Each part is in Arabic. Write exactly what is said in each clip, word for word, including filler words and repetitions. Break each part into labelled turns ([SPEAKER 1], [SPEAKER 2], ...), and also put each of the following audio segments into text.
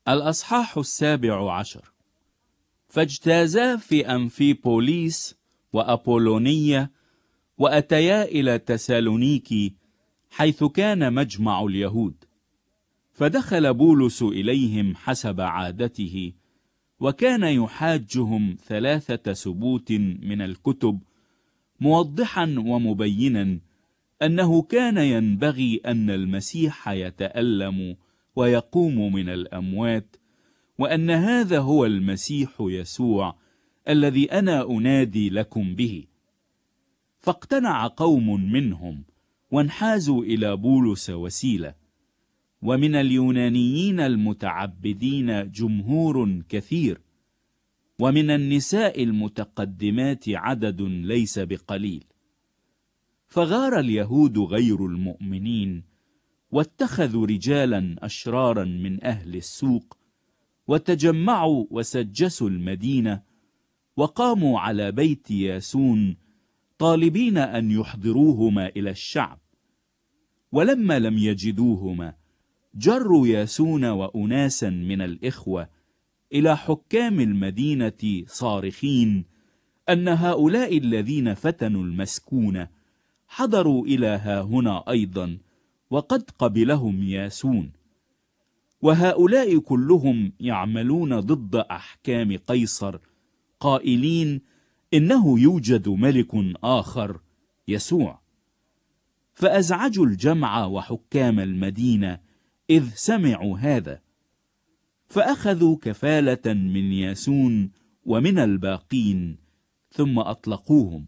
[SPEAKER 1] الأصحاح السابع عشر. فاجتازا في أمفيبوليس وأبولونية وأتيا إلى تسالونيكي حيث كان مجمع اليهود. فدخل بولس إليهم حسب عادته، وكان يحاجهم ثلاثة سبوت من الكتب، موضحا ومبينا أنه كان ينبغي أن المسيح يتألم ويقوم من الأموات، وأن هذا هو المسيح يسوع الذي أنا أنادي لكم به. فاقتنع قوم منهم وانحازوا إلى بولس وسيلة، ومن اليونانيين المتعبدين جمهور كثير، ومن النساء المتقدمات عدد ليس بقليل. فغار اليهود غير المؤمنين، واتخذوا رجالا أشرارا من أهل السوق، وتجمعوا وسجسوا المدينة، وقاموا على بيت ياسون طالبين أن يحضروهما إلى الشعب. ولما لم يجدوهما جروا ياسون وأناسا من الإخوة إلى حكام المدينة صارخين أن هؤلاء الذين فتنوا المسكون حضروا إلى هاهنا أيضا، وقد قبلهم ياسون، وهؤلاء كلهم يعملون ضد أحكام قيصر، قائلين إنه يوجد ملك آخر يسوع. فأزعجوا الجمع وحكام المدينة إذ سمعوا هذا، فأخذوا كفالة من ياسون ومن الباقين، ثم أطلقوهم.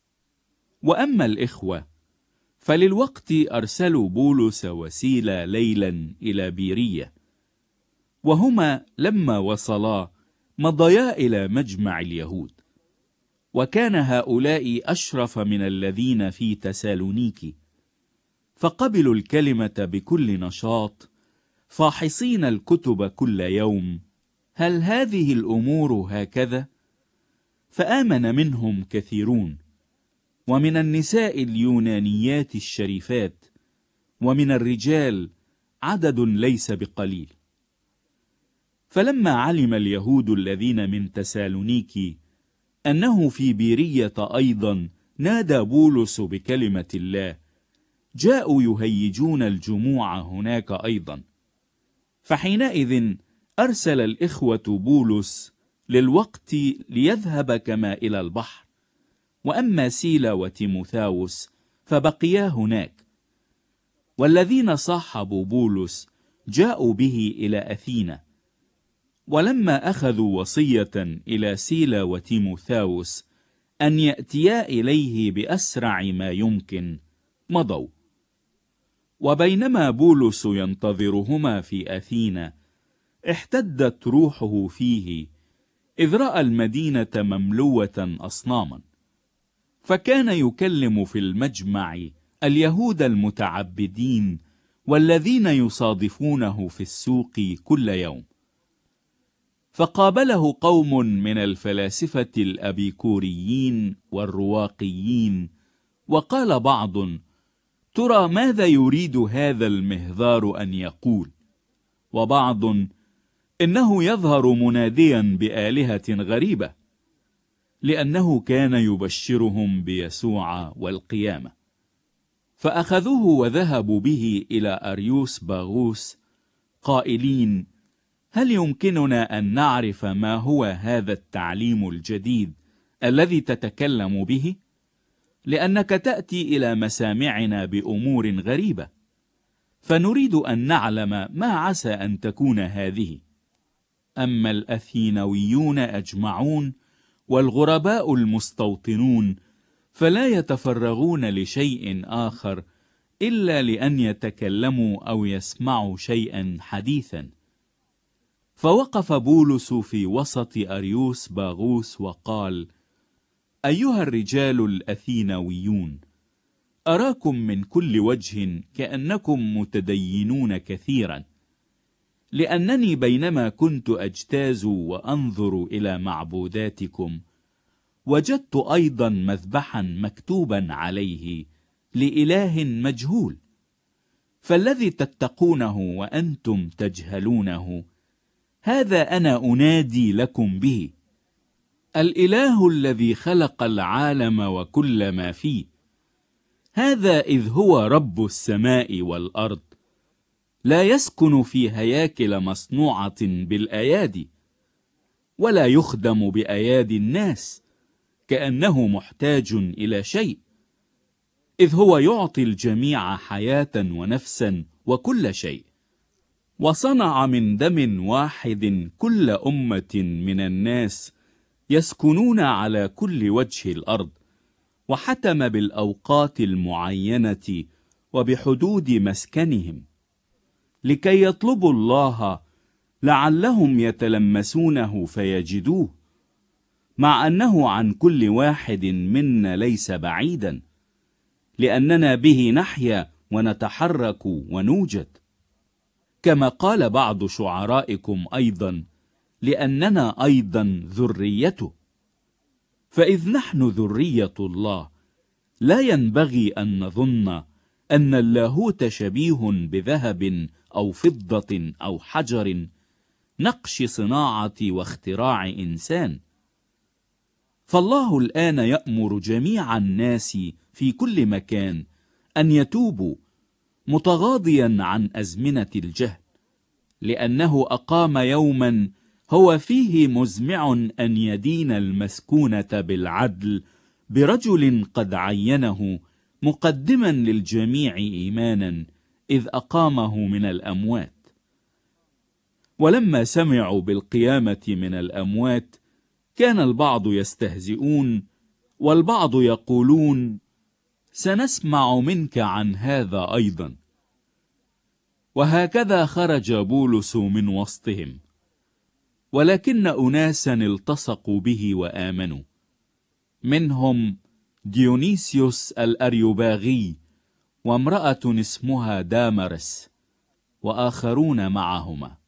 [SPEAKER 1] وأما الإخوة فللوقت أرسلوا بولس وسيلة ليلا إلى بيرية، وهما لما وصلا مضيا إلى مجمع اليهود. وكان هؤلاء أشرف من الذين في تسالونيكي، فقبلوا الكلمة بكل نشاط، فاحصين الكتب كل يوم هل هذه الأمور هكذا؟ فآمن منهم كثيرون، ومن النساء اليونانيات الشريفات، ومن الرجال عدد ليس بقليل. فلما علم اليهود الذين من تسالونيكي أنه في بيرية أيضا نادى بولس بكلمة الله، جاءوا يهيجون الجموع هناك أيضا. فحينئذ أرسل الإخوة بولس للوقت ليذهب كما إلى البحر، وأما سيلا وتيموثاوس فبقيا هناك. والذين صاحبوا بولس جاءوا به إلى أثينا، ولما أخذوا وصية إلى سيلا وتيموثاوس أن يأتيا إليه بأسرع ما يمكن مضوا. وبينما بولس ينتظرهما في أثينا احتدت روحه فيه، إذ رأى المدينة مملوة أصناما، فكان يكلم في المجمع اليهود المتعبدين والذين يصادفونه في السوق كل يوم. فقابله قوم من الفلاسفة الأبيكوريين والرواقيين، وقال بعض: ترى ماذا يريد هذا المهذار أن يقول؟ وبعض: إنه يظهر مناديا بآلهة غريبة، لأنه كان يبشرهم بيسوع والقيامة. فأخذوه وذهبوا به إلى أريوس باغوس قائلين: هل يمكننا أن نعرف ما هو هذا التعليم الجديد الذي تتكلم به؟ لأنك تأتي إلى مسامعنا بأمور غريبة، فنريد أن نعلم ما عسى أن تكون هذه. أما الأثينويون أجمعون والغرباء المستوطنون فلا يتفرغون لشيء آخر إلا لأن يتكلموا أو يسمعوا شيئا حديثا. فوقف بولس في وسط أريوس باغوس وقال: أيها الرجال الأثينويون، أراكم من كل وجه كأنكم متدينون كثيرا، لأنني بينما كنت أجتاز وأنظر إلى معبوداتكم وجدت أيضا مذبحا مكتوبا عليه لإله مجهول. فالذي تتقونه وأنتم تجهلونه هذا أنا أنادي لكم به: الإله الذي خلق العالم وكل ما فيه، هذا إذ هو رب السماء والأرض، لا يسكن في هياكل مصنوعة بالأيادي، ولا يخدم بأيادي الناس كأنه محتاج إلى شيء، إذ هو يعطي الجميع حياة ونفسا وكل شيء. وصنع من دم واحد كل أمة من الناس يسكنون على كل وجه الأرض، وحتم بالأوقات المعينة وبحدود مسكنهم، لكي يطلبوا الله لعلهم يتلمسونه فيجدوه، مع أنه عن كل واحد منا ليس بعيدا، لأننا به نحيا ونتحرك ونوجد. كما قال بعض شعرائكم أيضا: لأننا أيضا ذريته. فإذ نحن ذرية الله، لا ينبغي أن نظن أن اللاهوت شبيه بذهب أو فضة أو حجر، نقش صناعة واختراع إنسان. فالله الآن يأمر جميع الناس في كل مكان أن يتوبوا، متغاضيا عن أزمنة الجهل، لأنه أقام يوما هو فيه مزمع أن يدين المسكونة بالعدل برجل قد عينه، مقدما للجميع إيمانا، إذ أقامه من الأموات. ولما سمعوا بالقيامة من الأموات، كان البعض يستهزئون، والبعض يقولون: سنسمع منك عن هذا أيضا. وهكذا خرج بولس من وسطهم، ولكن أناسا التصقوا به وآمنوا، منهم ديونيسيوس الأريوباغي، وامرأة اسمها دامرس، وآخرون معهما.